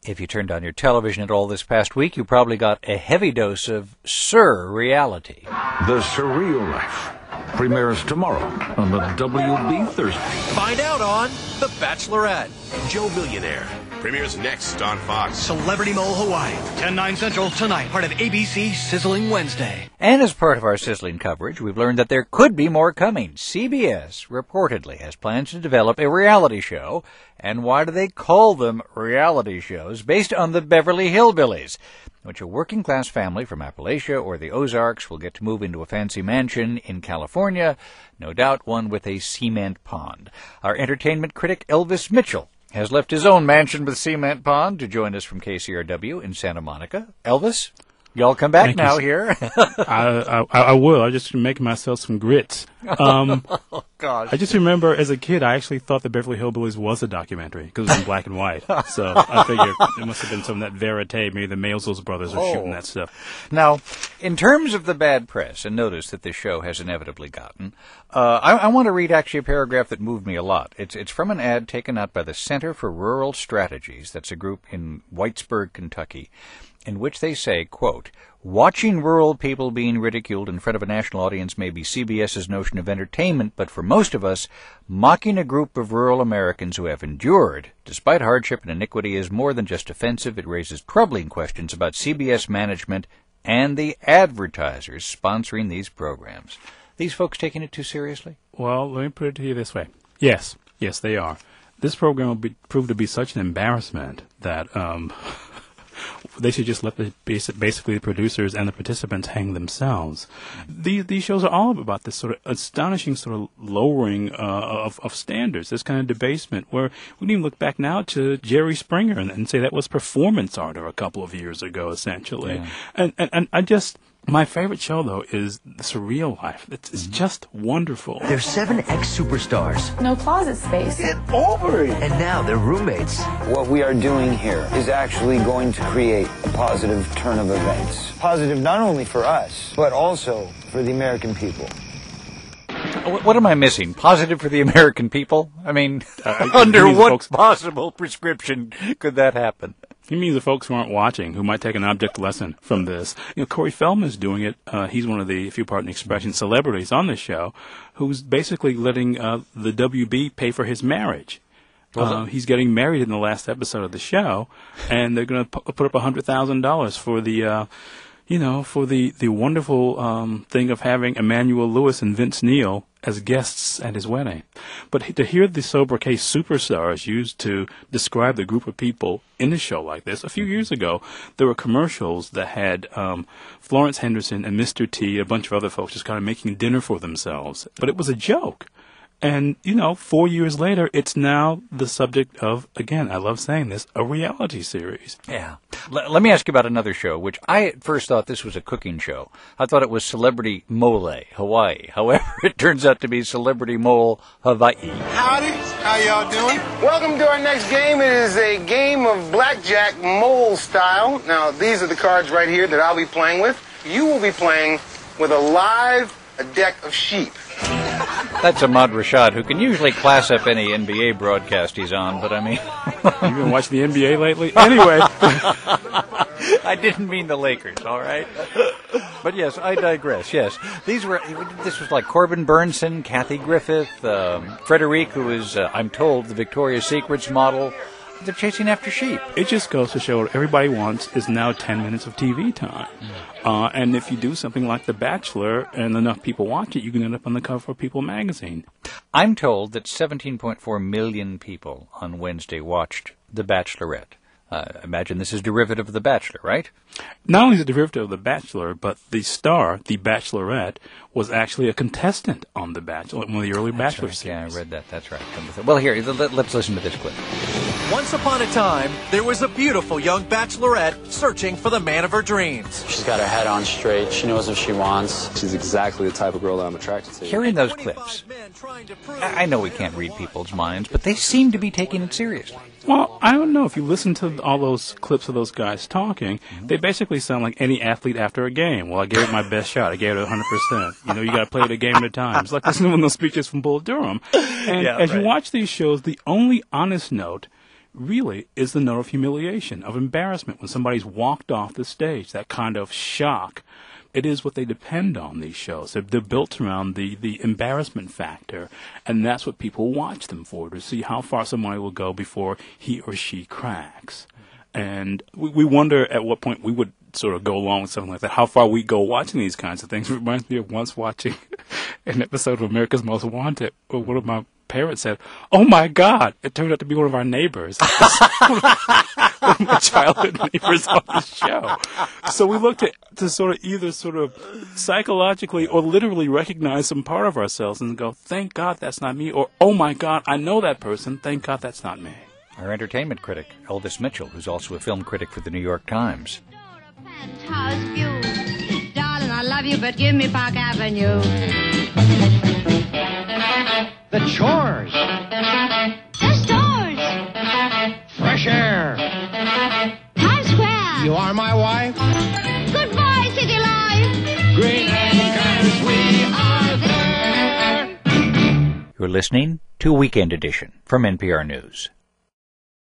If you turned on your television at all this past week, you probably got a heavy dose of surreality. The Surreal Life premieres tomorrow on the WB Thursday. Find out on The Bachelorette. Joe Millionaire premieres next on Fox. Celebrity Mole Hawaii, 10/9 Central tonight, part of ABC Sizzling Wednesday. And as part of our sizzling coverage, we've learned that there could be more coming. CBS reportedly has plans to develop a reality show. And why do they call them reality shows? Based on the Beverly Hillbillies, which a working-class family from Appalachia or the Ozarks will get to move into a fancy mansion in California, no doubt one with a cement pond. Our entertainment critic Elvis Mitchell has left his own mansion with cement pond to join us from KCRW in Santa Monica. Elvis, y'all come back now here. I will. I'm just making myself some grits. Oh, gosh. I just remember as a kid, I actually thought the Beverly Hillbillies was a documentary because it was in black and white. So I figured it must have been some of that verite. Maybe the Maisels brothers are shooting that stuff. Now, in terms of the bad press, and notice that this show has inevitably gotten, I want to read actually a paragraph that moved me a lot. It's from an ad taken out by the Center for Rural Strategies. That's a group in Whitesburg, Kentucky, in which they say, quote, "Watching rural people being ridiculed in front of a national audience may be CBS's notion of entertainment, but for most of us, mocking a group of rural Americans who have endured, despite hardship and iniquity, is more than just offensive. It raises troubling questions about CBS management and the advertisers sponsoring these programs." These folks taking it too seriously? Well, let me put it to you this way. Yes, they are. This program will prove to be such an embarrassment that they should just let basically the producers and the participants hang themselves. These shows are all about this sort of astonishing sort of lowering of standards, this kind of debasement, where we can even look back now to Jerry Springer and say that was performance art a couple of years ago, essentially. Yeah. And I just... My favorite show, though, is The Surreal Life. It's just wonderful. They're 7 ex-superstars. No closet space. Get over it. And now they're roommates. What we are doing here is actually going to create a positive turn of events. Positive not only for us, but also for the American people. What am I missing? Positive for the American people? I mean, under what possible prescription could that happen? He means the folks who aren't watching, who might take an object lesson from this. Corey Feldman is doing it. He's one of the, if you pardon the expression, celebrities on this show, who's basically letting the WB pay for his marriage. He's getting married in the last episode of the show, and they're going to put up $100,000 for the, for the wonderful thing of having Emmanuel Lewis and Vince Neil as guests at his wedding. But to hear the sobriquet superstars used to describe the group of people in a show like this, a few years ago, there were commercials that had Florence Henderson and Mr. T, a bunch of other folks just kind of making dinner for themselves. But it was a joke. And, 4 years later, it's now the subject of, again, I love saying this, a reality series. Yeah. Let me ask you about another show, which I at first thought this was a cooking show. I thought it was Celebrity Mole Hawaii. However, it turns out to be Celebrity Mole Hawaii. Howdy. How y'all doing? Welcome to our next game. It is a game of blackjack mole style. Now, these are the cards right here that I'll be playing with. You will be playing with a deck of sheep. That's Ahmad Rashad, who can usually class up any NBA broadcast he's on, but I mean... You've been watching the NBA lately? Anyway. I didn't mean the Lakers, all right? But yes, I digress, yes. This was like Corbin Burnson, Kathy Griffith, Frederique, who is, I'm told, the Victoria's Secrets model. They're chasing after sheep. It just goes to show what everybody wants is now 10 minutes of TV time. And if you do something like The Bachelor and enough people watch it, you can end up on the cover of People magazine. I'm told that 17.4 million people on Wednesday watched The Bachelorette. Imagine this is derivative of The Bachelor, right? Not only is it derivative of The Bachelor, but the star, The Bachelorette, was actually a contestant on The Bachelor, one of the early Bachelor series. Yeah, I read that. That's right. Well, here, let's listen to this clip. Once upon a time, there was a beautiful young bachelorette searching for the man of her dreams. She's got her head on straight. She knows what she wants. She's exactly the type of girl that I'm attracted to. Hearing those clips, I know we can't read people's minds, but they seem to be taking it seriously. Well, I don't know. If you listen to all those clips of those guys talking, they basically sound like any athlete after a game. Well, I gave it my best shot. I gave it 100%. You got to play it a game at a time. It's like listening to one of those speeches from Bull Durham. And as you watch these shows, the only honest note really is the note of humiliation, of embarrassment. When somebody's walked off the stage, that kind of shock, it is what they depend on, these shows. They're built around the embarrassment factor, and that's what people watch them for, to see how far somebody will go before he or she cracks. And we wonder at what point we would sort of go along with something like that, how far we go watching these kinds of things. It reminds me of once watching an episode of America's Most Wanted, where one of my parents said, "Oh my God!" It turned out to be one of our neighbors, one of my childhood neighbors on the show. So we looked to sort of either sort of psychologically or literally recognize some part of ourselves and go, "Thank God that's not me," or "Oh my God, I know that person. Thank God that's not me." Our entertainment critic, Elvis Mitchell, who's also a film critic for the New York Times. Penthouse view. Darling, I love you, but give me Park Avenue. The chores. The stores. Fresh air. Times Square. You are my wife. Goodbye, city life. Green acres, we are there. You're listening to Weekend Edition from NPR News.